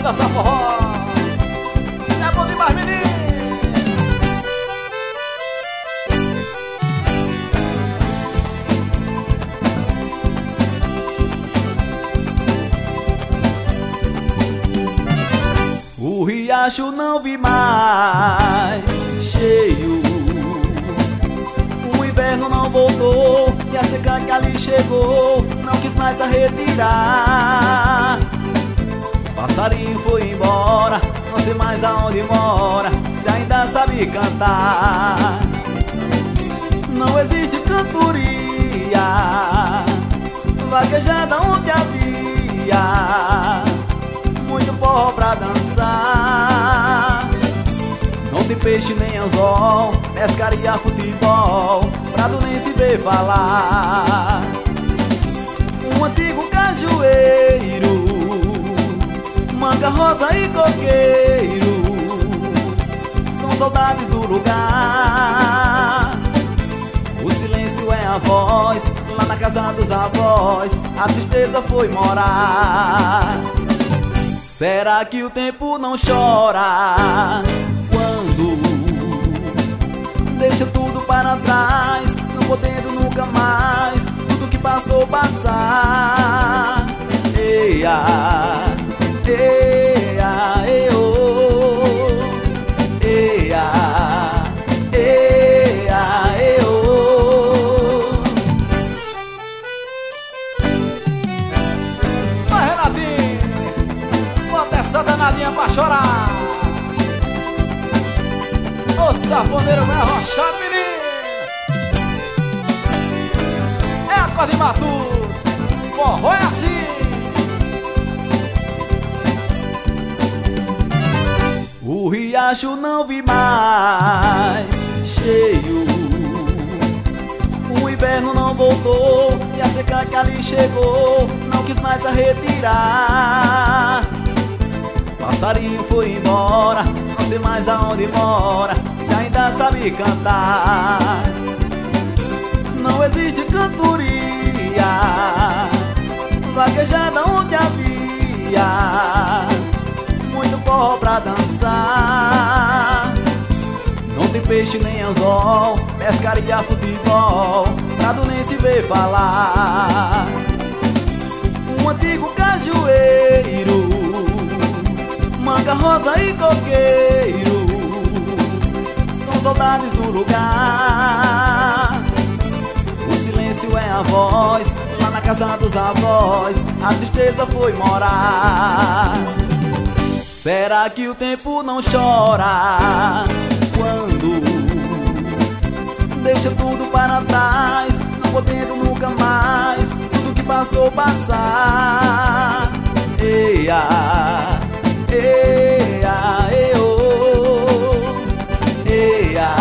dançar forró. Cê é bom demais, menino. O riacho não vi mais cheio, o inverno não voltou e a seca que ali chegou não quis mais se retirar. Passarinho foi embora, não sei mais aonde mora, se ainda sabe cantar. Não existe cantoria vaquejada onde havia muito forró pra dançar. Não tem peixe nem anzol, pescaria, futebol, prado nem se vê falar. Um antigo cajueiro, manga rosa e coqueiro, são saudades do lugar. O silêncio é a voz, lá na casa dos avós, a tristeza foi morar. Será que o tempo não chora quando deixa tudo para trás, não podendo nunca mais tudo que passou passar? Eia, eia, eô, eia, eia, eô. Vai, Renatinho, bota essa danadinha pra chorar. Ô safoneiro vai arrochar, menino. É a corda de matuto, forró é assim. O riacho não vi mais cheio, o inverno não voltou e a seca que ali chegou não quis mais se retirar. Passarinho foi embora, não sei mais aonde mora, se ainda sabe cantar. Não existe cantoria vaquejada onde havia muito forró pra dançar. Não tem peixe nem anzol, pescaria, futebol, prado nem se vê falar. Um antigo cajueiro, manga rosa e coqueiro, são saudades do lugar. O silêncio é a voz, lá na casa dos avós, a tristeza foi morar. Será que o tempo não chora quando deixa tudo para trás, não podendo nunca mais tudo que passou passar? Eia, eia, eô, eia,